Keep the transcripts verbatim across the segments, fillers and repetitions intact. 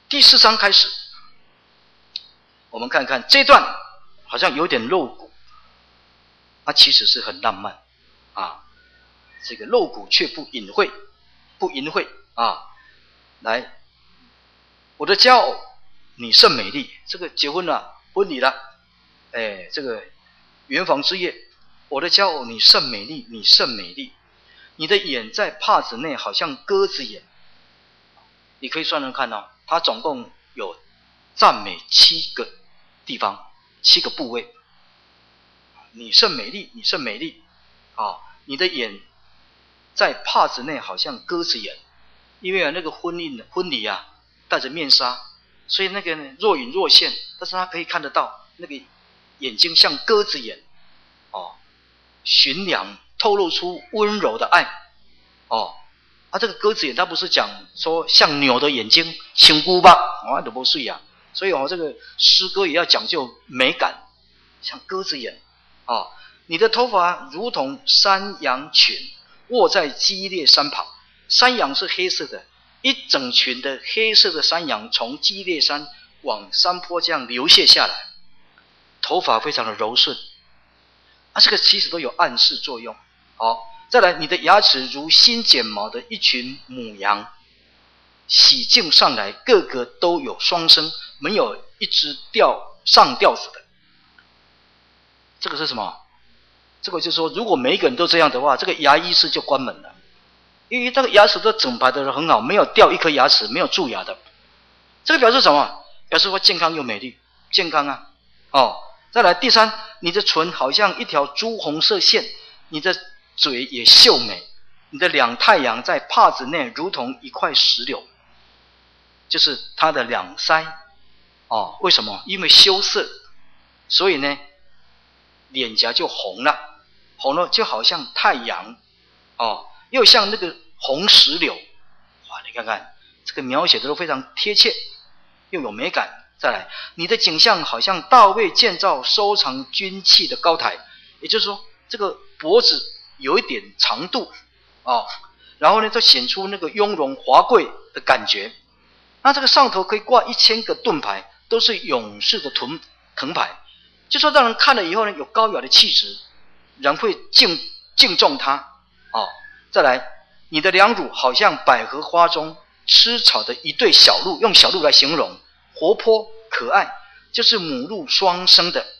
第四章开始，我们看看这段好像有点露骨，它其实是很浪漫啊，这个露骨却不隐晦，不淫秽啊。来，我的佳偶，你甚美丽。这个结婚了，婚礼了，哎，这个圆房之夜，我的佳偶，你甚美丽，你甚美丽。你的眼在帕子内，好像鸽子眼。你可以算算看哦，它总共有赞美七个地方，七个部位。你甚美丽，你甚美丽啊！你的眼在帕子内，好像鸽子眼。因为啊，那个婚礼婚礼啊，戴着面纱，所以那个若隐若现，但是他可以看得到那个眼睛像鸽子眼，哦，寻良，透露出温柔的爱，哦，啊，这个鸽子眼，他不是讲说像牛的眼睛，青菇吧，啊，都不是呀，所以哦，这个诗歌也要讲究美感，像鸽子眼，啊，你的头发如同山羊群，卧在激烈山旁。山羊是黑色的，一整群的黑色的山羊从基列山往山坡这样流泻下来，头发非常的柔顺，啊，这个其实都有暗示作用。好，再来，你的牙齿如新剪毛的一群母羊，洗净上来，个个都有双生，没有一只吊上吊死的。这个是什么？这个就是说，如果每一个人都这样的话，这个牙医室就关门了。因为这个牙齿都整排的很好，没有掉一颗牙齿，没有蛀牙的，这个表示什么？表示说健康又美丽，健康啊！哦，再来第三，你的唇好像一条朱红色线，你的嘴也秀美，你的两太阳在帕子内如同一块石榴，就是它的两腮哦。为什么？因为羞涩，所以呢，脸颊就红了，红了就好像太阳哦。又像那个红石榴，哇！你看看这个描写的都非常贴切，又有美感。再来，你的景象好像大卫建造收藏军器的高台，也就是说，这个脖子有一点长度哦，然后呢，就显出那个雍容华贵的感觉。那这个上头可以挂一千个盾牌，都是勇士的盾藤牌，就说让人看了以后呢，有高雅的气质，人会敬敬重他哦。再来，你的两乳好像百合花中吃草的一对小鹿，用小鹿来形容，活泼可爱，就是母鹿双生的。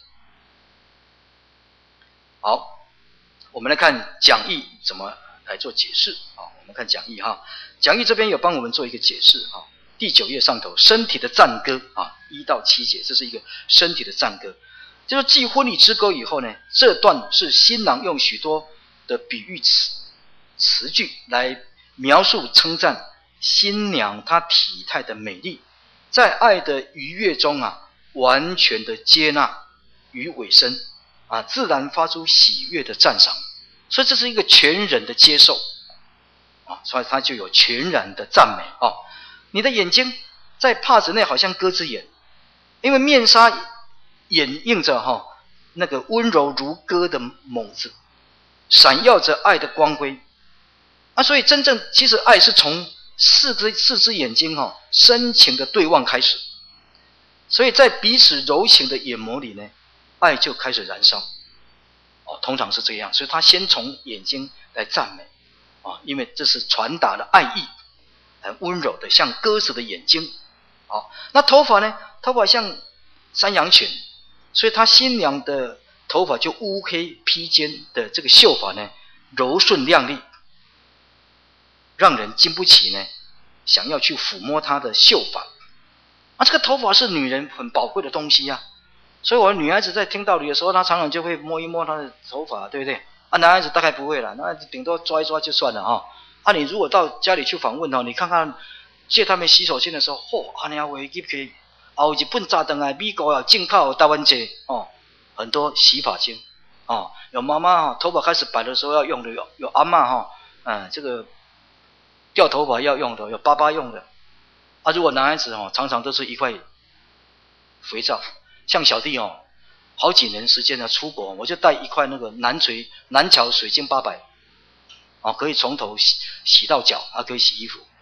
好，我们来看讲义怎么来做解释啊？我们看讲义哈，讲义这边有帮我们做一个解释啊。第九页上头，身体的赞歌啊，一到七节，这是一个身体的赞歌。就是继婚礼之歌以后呢，这段是新郎用许多的比喻词。词句来描述称赞新娘她体态的美丽，在爱的愉悦中啊，完全的接纳与委身啊，自然发出喜悦的赞赏，所以这是一个全人的接受啊，所以它就有全然的赞美啊。你的眼睛在帕子内好像鸽子眼，因为面纱掩映着哈、哦、那个温柔如歌的眸子，闪耀着爱的光辉。啊，所以真正其实爱是从四只四只眼睛哈、哦、深情的对望开始，所以在彼此柔情的眼眸里呢，爱就开始燃烧。哦，通常是这样，所以他先从眼睛来赞美啊、哦，因为这是传达了爱意，很温柔的，像鸽子的眼睛。哦，那头发呢？头发像山羊犬，所以他新娘的头发就乌黑披肩的这个秀发呢，柔顺亮丽。让人经不起呢，想要去抚摸她的秀发啊！这个头发是女人很宝贵的东西啊，所以我的女孩子在听道理的时候，她常常就会摸一摸她的头发，对不对？啊，男孩子大概不会了，男孩子顶多抓一抓就算了啊。啊，你如果到家里去访问哦，你看看借他们洗手间的时候，嚯、哦，阿娘会去去，有日本炸灯啊，美国啊进口台湾节哦，很多洗发精哦，有妈妈哈、哦、头发开始白的时候要用的，有有阿嬷哈、哦，嗯，这个。掉头发要用的，有爸爸用的啊。如果男孩子哦，常常都是一块肥皂，像小弟哦，好几年时间呢出国，我就带一块那个南垂南桥水晶八百，哦，可以从头洗洗到脚，还可以洗衣服，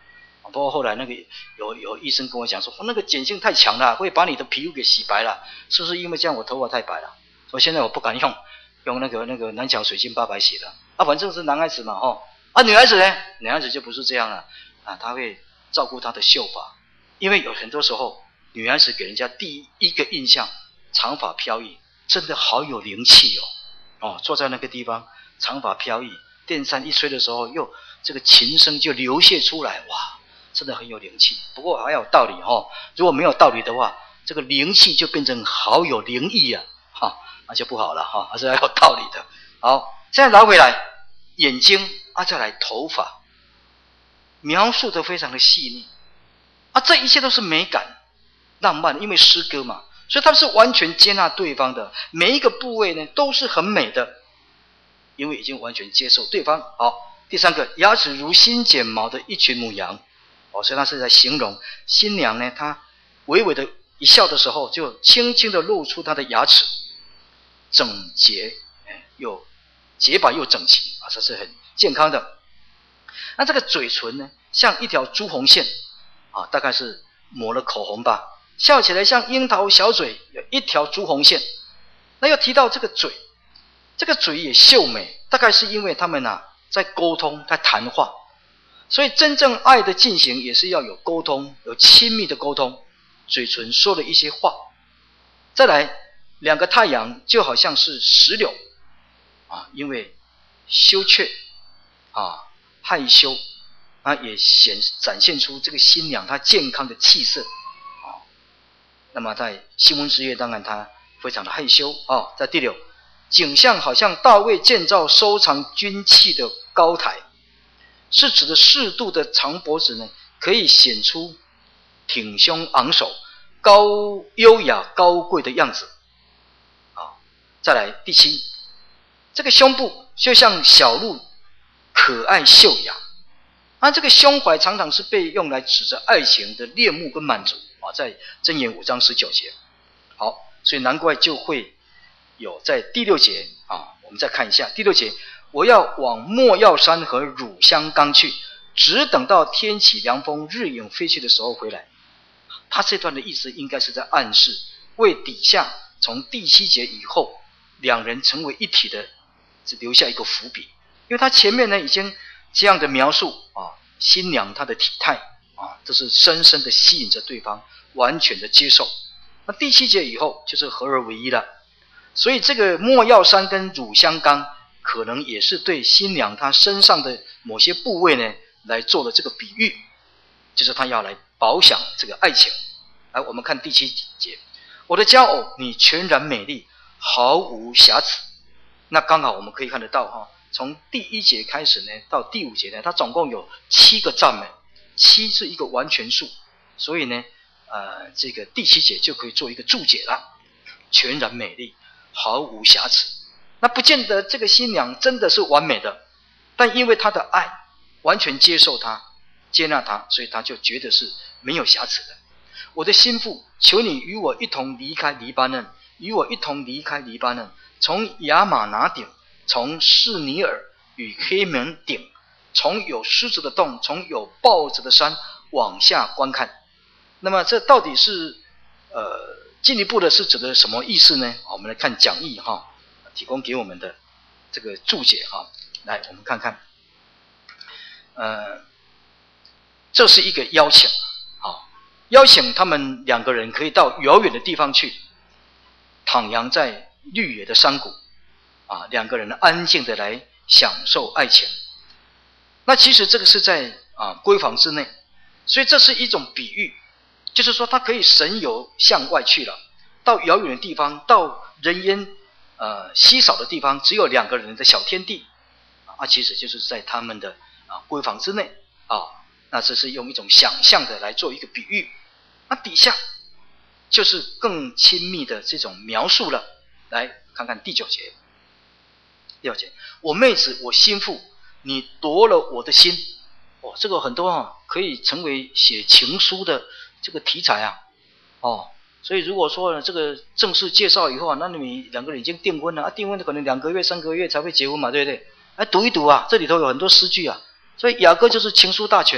不过后来那个有有医生跟我讲说，那个碱性太强了，会把你的皮肤给洗白了，是不是因为这样我头发太白了？所以现在我不敢用用那个那个南桥水晶八百洗的啊，反正是男孩子嘛哦，啊女孩子呢，女孩子就不是这样了啊，她会照顾她的秀发，因为有很多时候女孩子给人家第一个印象，长发飘逸，真的好有灵气哦哦，坐在那个地方，长发飘逸，电扇一吹的时候，又这个琴声就流泻出来，哇，真的很有灵气。不过还有道理哦，如果没有道理的话，这个灵气就变成好有灵异啊，哈、哦，那就不好了哈、哦，还是要有道理的。好，现在拿回来眼睛啊，再来头发，描述的非常的细腻啊，这一切都是美感、浪漫，因为诗歌嘛，所以他是完全接纳对方的，每一个部位呢都是很美的。因为已经完全接受对方。好，第三个，牙齿如新剪毛的一群母羊，哦，所以他是在形容新娘呢，她微微的一笑的时候，就轻轻的露出她的牙齿，整洁，又洁白又整齐啊，这是很健康的。那这个嘴唇呢，像一条朱红线啊，大概是抹了口红吧，笑起来像樱桃小嘴，有一条朱红线。那又提到这个嘴。这个嘴也秀美，大概是因为他们啊在沟通，在谈话，所以真正爱的进行也是要有沟通，有亲密的沟通，嘴唇说了一些话。再来，两个太阳就好像是石榴啊，因为羞怯啊、害羞啊，也显展现出这个新娘她健康的气色啊。那么在新婚之夜，当然她非常的害羞啊。在第六。景象好像大卫建造收藏军器的高台，是指的适度的长脖子呢，可以显出挺胸昂首、高优雅高贵的样子。啊，再来第七，这个胸部就像小鹿，可爱秀雅。啊，这个胸怀常常是被用来指着爱情的恋慕跟满足啊，在箴言五章十九节。好，所以难怪就会。有在第六节啊，我们再看一下第六节，我要往没药山和乳香冈去，只等到天起凉风，日影飞去的时候回来。他这段的意思应该是在暗示，为底下从第七节以后两人成为一体的，只留下一个伏笔。因为他前面呢已经这样的描述啊，新娘她的体态啊，这是深深的吸引着对方，完全的接受。那第七节以后就是合而为一了。所以这个没药山跟乳香冈可能也是对新娘她身上的某些部位呢来做了这个比喻，就是她要来饱享这个爱情。来，我们看第七节，我的佳偶，你全然美丽，毫无瑕疵。那刚好我们可以看得到哈，从第一节开始呢到第五节呢，它总共有七个赞美，七是一个完全数，所以呢，呃，这个第七节就可以做一个注解了，全然美丽。毫无瑕疵，那不见得这个新娘真的是完美的，但因为她的爱完全接受她、接纳她，所以她就觉得是没有瑕疵的。我的心腹，求你与我一同离开黎巴嫩，与我一同离开黎巴嫩，从亚玛拿顶，从士尼尔与黑门顶，从有狮子的洞，从有豹子的山往下观看。那么这到底是呃？进一步的是指的什么意思呢？我们来看讲义哈，提供给我们的这个注解哈。来，我们看看，呃，这是一个邀请，好，邀请他们两个人可以到遥远的地方去，徜徉在绿野的山谷，啊，两个人安静的来享受爱情。那其实这个是在啊闺房之内，所以这是一种比喻。就是说他可以神游向外去了，到遥远的地方，到人烟呃稀少的地方，只有两个人的小天地啊，其实就是在他们的啊闺房之内啊。那这是用一种想象的来做一个比喻。那底下就是更亲密的这种描述了。来看看第九节，第九节，我妹子，我心腹，你夺了我的心。哦，这个很多啊，可以成为写情书的这个题材啊，哦，所以如果说呢，这个正式介绍以后啊，那你们两个人已经订婚了啊，订婚的可能两个月、三个月才会结婚嘛，对不对？来读一读啊，这里头有很多诗句啊，所以雅歌就是情书大全啊，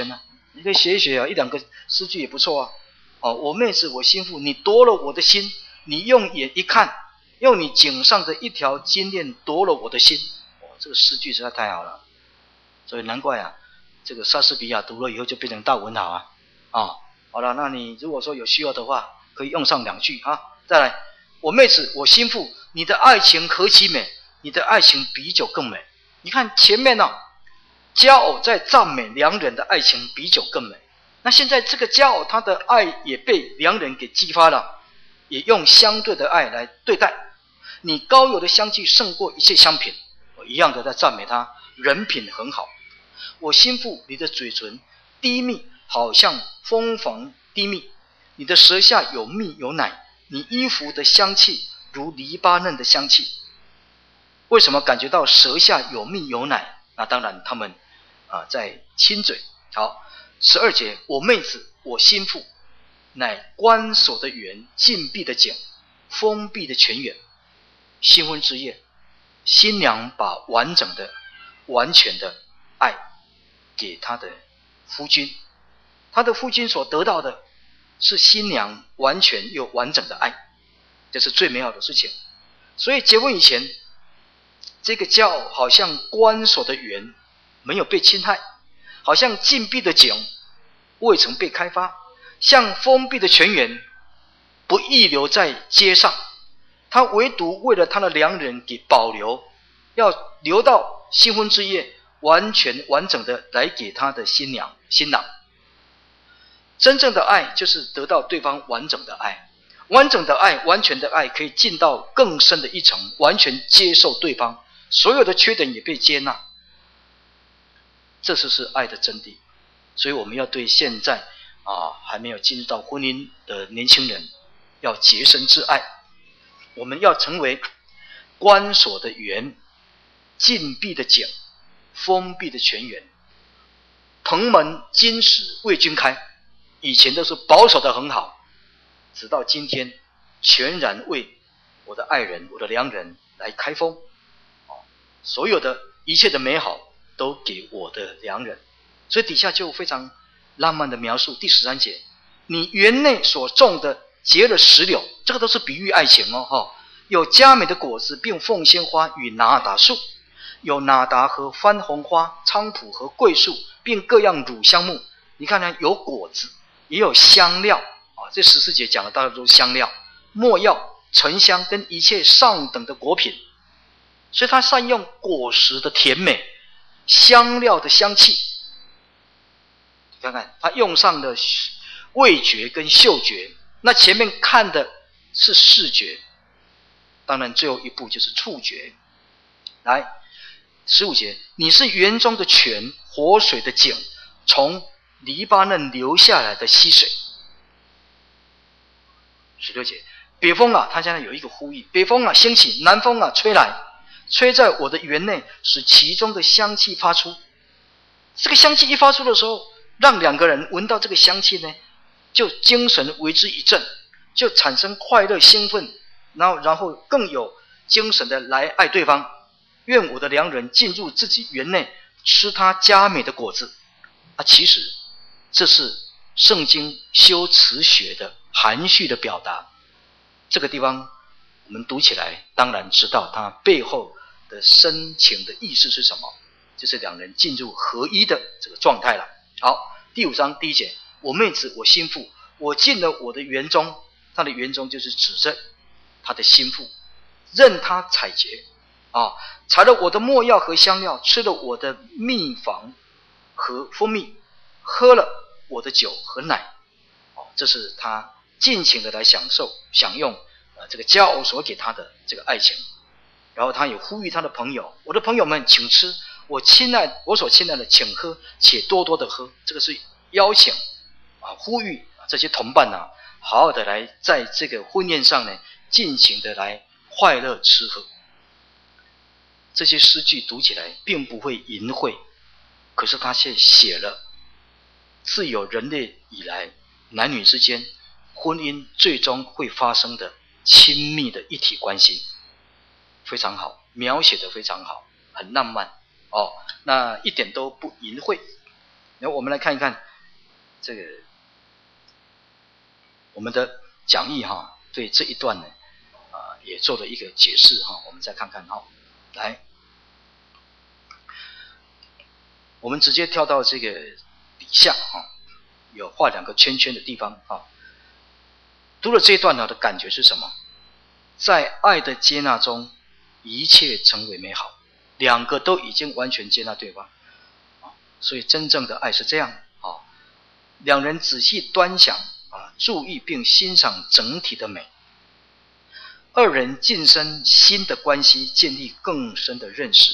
你可以学一学啊，一两个诗句也不错啊。哦，我妹子我心腹，你夺了我的心，你用眼一看，用你颈上的一条金链夺了我的心。哦，这个诗句实在太好了，所以难怪啊，这个莎士比亚读了以后就变成大文豪啊。啊，好了，那你如果说有需要的话，可以用上两句啊。再来，我妹子我心腹，你的爱情何其美，你的爱情比酒更美。你看前面呢、啊，佳偶在赞美良人的爱情比酒更美，那现在这个佳偶他的爱也被良人给激发了，也用相对的爱来对待。你高有的香气胜过一切香品，我一样的在赞美他人品很好。我心腹，你的嘴唇滴蜜，好像蜂房滴蜜，你的舌下有蜜有奶，你衣服的香气如黎巴嫩的香气。为什么感觉到舌下有蜜有奶？那当然他们啊在亲嘴。好，十二节，我妹子我心腹，乃关锁的园，禁闭的井，封闭的泉源。新婚之夜，新娘把完整的完全的爱给她的夫君，她的夫君所得到的是新娘完全又完整的爱，这是最美好的事情。所以结婚以前，这个骄傲好像关锁的园没有被侵害，好像禁闭的井未曾被开发，像封闭的泉源不溢流在街上，他唯独为了他的良人给保留，要留到新婚之夜完全完整的来给他的新娘新郎。真正的爱就是得到对方完整的爱，完整的爱完全的爱可以进到更深的一层，完全接受对方所有的缺点也被接纳，这就是爱的真谛。所以我们要对现在啊还没有进入到婚姻的年轻人要洁身自爱，我们要成为关锁的园，禁闭的井，封闭的泉源。蓬门今始为君开，以前都是保守的很好，直到今天全然为我的爱人我的良人来开封，所有的一切的美好都给我的良人。所以底下就非常浪漫的描述，第十三节，你园内所种的结了石榴，这个都是比喻爱情哦，哦有佳美的果子，并凤仙花与拿达树，有拿达和番红花、菖蒲和桂树，并各样乳香木。你看呢，有果子，也有香料啊。这十四节讲的大概都是香料、没药、沉香跟一切上等的果品。所以他善用果实的甜美、香料的香气。看看他用上了味觉跟嗅觉，那前面看的是视觉，当然最后一步就是触觉。来，十五节，你是园中的泉，活水的井，从黎巴嫩流下来的溪水。十六节，北风啊，他现在有一个呼吁，北风啊兴起，南风啊吹来，吹在我的园内，使其中的香气发出。这个香气一发出的时候，让两个人闻到这个香气呢，就精神为之一振，就产生快乐兴奋，然后然后更有精神的来爱对方。愿我的良人进入自己园内，吃他佳美的果子啊！其实这是圣经修辞学的含蓄的表达。这个地方我们读起来当然知道它背后的深情的意思是什么，就是两人进入合一的这个状态了。好，第五章第一节，我妹子我心腹，我进了我的园中，他的园中就是指着他的心腹，任他采撷啊，采了我的没药和香料，吃了我的蜜房和蜂蜜，喝了我的酒和奶。哦，这是他尽情的来享受享用呃这个佳偶所给他的这个爱情。然后他也呼吁他的朋友，我的朋友们请吃，我亲爱我所亲爱的请喝，且多多的喝。这个是邀请啊，呼吁这些同伴啊，好好的来在这个婚宴上呢，尽情的来快乐吃喝。这些诗句读起来并不会淫秽，可是他却写了自有人类以来男女之间婚姻最终会发生的亲密的一体关系，非常好，描写得非常好，很浪漫哦，那一点都不淫秽。然后我们来看一看这个我们的讲义哈，对这一段呢，啊、呃，也做了一个解释哈。我们再看看哈，来，我们直接跳到这个底下哈，有画两个圈圈的地方啊。读了这一段呢的感觉是什么？在爱的接纳中，一切成为美好，两个都已经完全接纳对方，所以真正的爱是这样啊，两人仔细端详啊，注意并欣赏整体的美，二人晋升新的关系，建立更深的认识。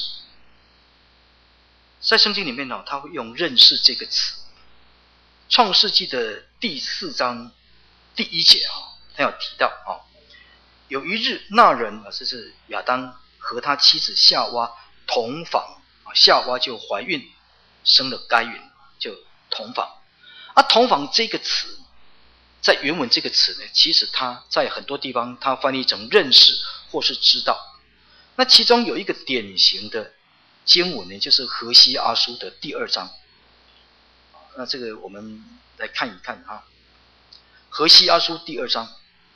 在圣经里面呢，他会用认识这个词。创世纪的第四章第一节啊，他有提到啊，有一日那人啊，这是亚当和他妻子夏娃同房啊，夏娃就怀孕生了该隐，就同房。啊，同房这个词在原文这个词呢，其实它在很多地方它翻译成认识或是知道。那其中有一个典型的经文呢，就是何西阿书的第二章。那这个我们来看一看啊，何西阿书第二章，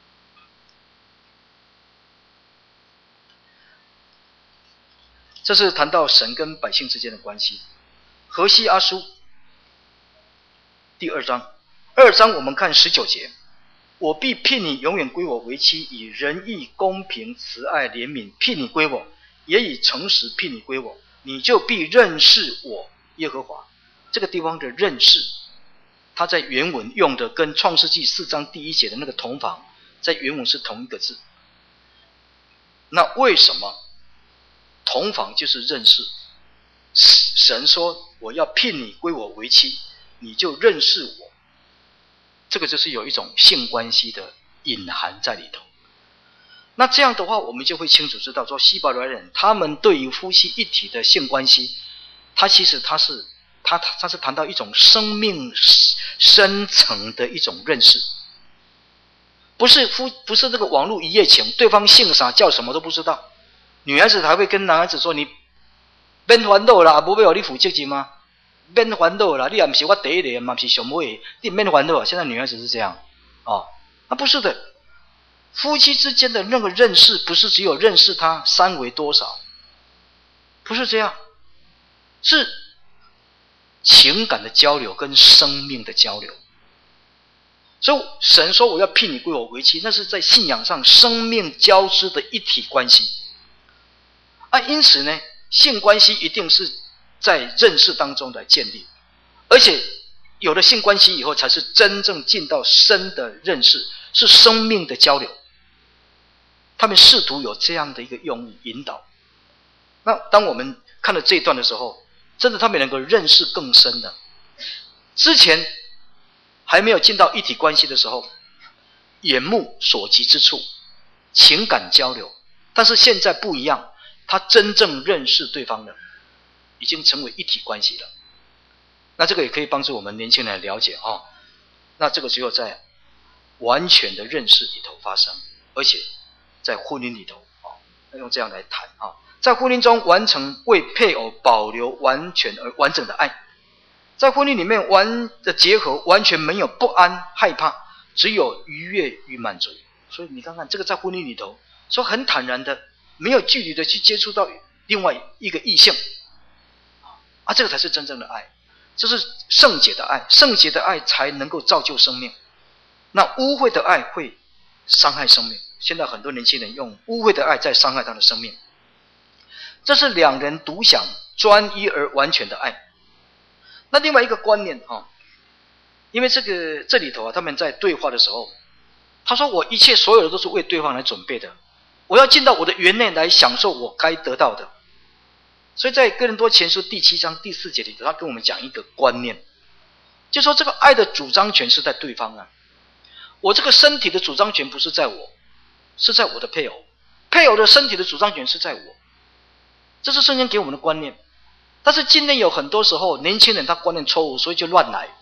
这是谈到神跟百姓之间的关系。何西阿书第二章，二章我们看十九节，我必聘你永远归我为妻，以仁义、公平、慈爱、怜悯聘你归我，也以诚实聘你归我，你就必认识我耶和华。这个地方的认识，它在原文用的跟创世纪四章第一节的那个同房，在原文是同一个字。那为什么同房就是认识？神说我要聘你归我为妻，你就认识我，这个就是有一种性关系的隐含在里头。那这样的话，我们就会清楚知道说，希伯来人他们对于夫妻一体的性关系，它其实它是它它是谈到一种生命深层的一种认识，不是夫不是这个网络一夜情，对方姓啥叫什么都不知道。女孩子还会跟男孩子说，你免烦恼啦，不要你负责任吗？免烦恼啦，你也不是我第一个，嘛不是上尾，你免烦恼。现在女孩子是这样哦，啊不是的，夫妻之间的那个认识，不是只有认识他三围多少，不是这样，是情感的交流跟生命的交流。所以神说我要聘你归我为妻，那是在信仰上生命交织的一体关系啊。因此呢，性关系一定是在认识当中来建立，而且有了性关系以后，才是真正进到深的认识，是生命的交流。他们试图有这样的一个用意引导。那当我们看了这一段的时候，真的他们能够认识更深的。之前还没有进到一体关系的时候，眼目所及之处，情感交流，但是现在不一样，他真正认识对方了，已经成为一体关系了。那这个也可以帮助我们年轻人了解啊、哦。那这个只有在完全的认识里头发生，而且在婚姻里头啊、哦，用这样来谈啊、哦，在婚姻中完成为配偶保留完全而完整的爱。在婚姻里面完的结合，完全没有不安害怕，只有愉悦与满足。所以你看看这个在婚姻里头，说很坦然的，没有距离的去接触到另外一个异性啊，这个才是真正的爱，这是圣洁的爱，圣洁的爱才能够造就生命。那污秽的爱会伤害生命，现在很多年轻人用污秽的爱在伤害他的生命。这是两人独享专一而完全的爱。那另外一个观念啊，因为这个这里头啊，他们在对话的时候，他说我一切所有的都是为对方来准备的，我要进到我的园内来享受我该得到的。所以在哥林多前书第七章第四节里头，他跟我们讲一个观念，就说这个爱的主张权是在对方啊，我这个身体的主张权不是在我，是在我的配偶，配偶的身体的主张权是在我，这是圣经给我们的观念。但是今天有很多时候年轻人他观念错误，所以就乱来。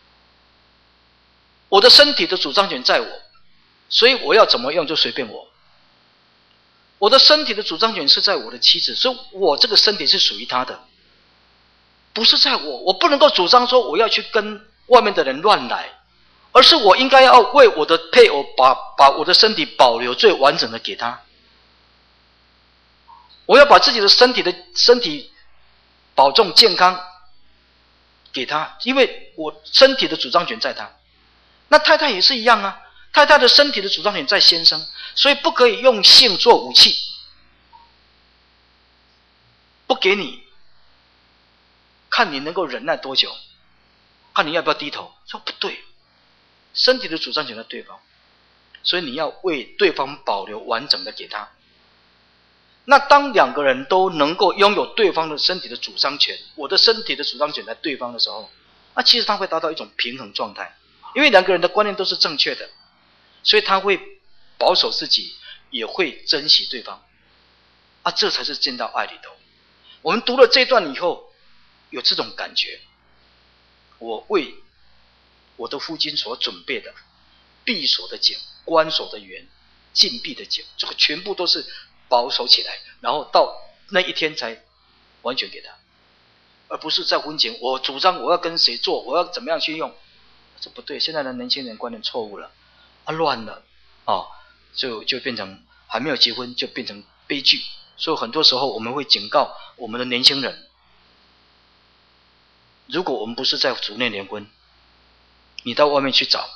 我的身体的主张权在我，所以我要怎么用就随便我。我的身体的主张权是在我的妻子，所以我这个身体是属于她的，不是在我。我不能够主张说我要去跟外面的人乱来，而是我应该要为我的配偶把把我的身体保留最完整的给他。我要把自己的身体的身体保重健康给他，因为我身体的主张权在他。那太太也是一样啊，太太的身体的主张权在先生，所以不可以用性做武器，不给你，看你能够忍耐多久，看你要不要低头。说不对，身体的主张权在对方，所以你要为对方保留完整的给他。那当两个人都能够拥有对方的身体的主张权，我的身体的主张权在对方的时候，那其实他会达到一种平衡状态，因为两个人的观念都是正确的，所以他会保守自己，也会珍惜对方，啊，这才是进到爱里头。我们读了这段以后，有这种感觉，我为我的父亲所准备的闭锁的井、关锁的园、禁闭的井，这个全部都是保守起来，然后到那一天才完全给他，而不是在婚前我主张我要跟谁做，我要怎么样去用，这不对。现在的年轻人观念错误了，啊，乱了，哦，就就变成还没有结婚就变成悲剧。所以很多时候我们会警告我们的年轻人，如果我们不是在主内联婚，你到外面去找，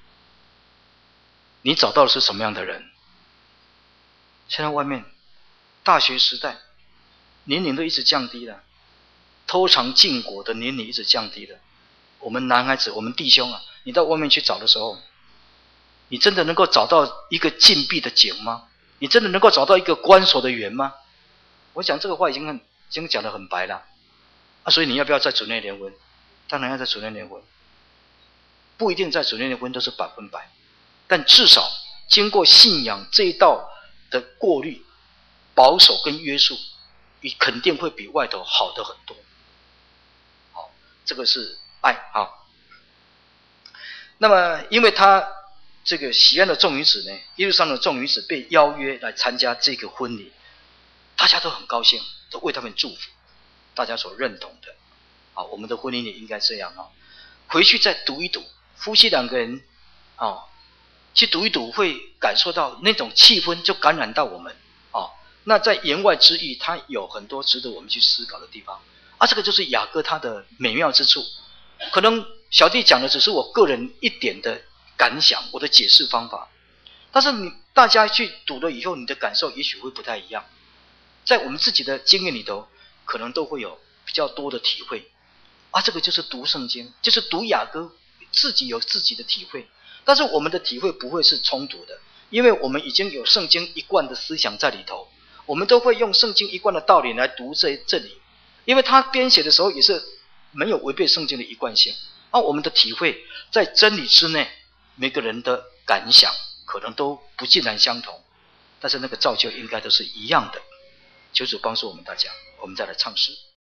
你找到的是什么样的人？现在外面大学时代年龄都一直降低了，偷尝禁果的年龄一直降低了。我们男孩子，我们弟兄啊，你到外面去找的时候，你真的能够找到一个禁闭的井吗？你真的能够找到一个关锁的园吗？我讲这个话已经很已经讲得很白了啊，所以你要不要在主内联婚？当然要在主内联婚，不一定在主内联婚都是百分百，但至少经过信仰这一道的过滤、保守跟约束，你肯定会比外头好的很多。好，这个是爱啊。那么，因为他这个喜安的众女子呢，耶路撒冷的众女子被邀约来参加这个婚礼，大家都很高兴，都为他们祝福，大家所认同的。啊，我们的婚姻也应该这样啊。回去再读一读，夫妻两个人啊，去读一读，会感受到那种气氛就感染到我们啊。那在言外之意，它有很多值得我们去思考的地方啊。这个就是雅歌它的美妙之处。可能小弟讲的只是我个人一点的感想，我的解释方法，但是你大家去读了以后，你的感受也许会不太一样。在我们自己的经验里头，可能都会有比较多的体会啊。这个就是读圣经，就是读雅歌，自己有自己的体会，但是我们的体会不会是冲突的，因为我们已经有圣经一贯的思想在里头，我们都会用圣经一贯的道理来读这这里，因为他编写的时候也是没有违背圣经的一贯性。而、啊、我们的体会在真理之内，每个人的感想可能都不尽然相同，但是那个造就应该都是一样的。求主帮助我们大家，我们再来唱诗。